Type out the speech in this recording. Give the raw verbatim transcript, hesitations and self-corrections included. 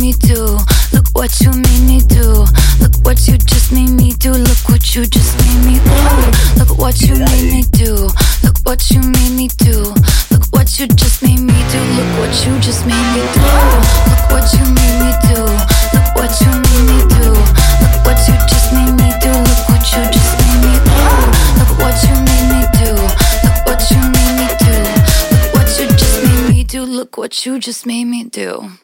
me do. Look what you made me do. Look what you just made me do. Look what you just made me do. Look what you made me do. Look what you made me do. Look what you just made me do. Look what you just made me do. Look what you made me do. Look what you made me do. Look what you just made me do. Look what you just made me do. Look what you made me do. Look what you made me do. Look what you just made me do. Look what you just made me do.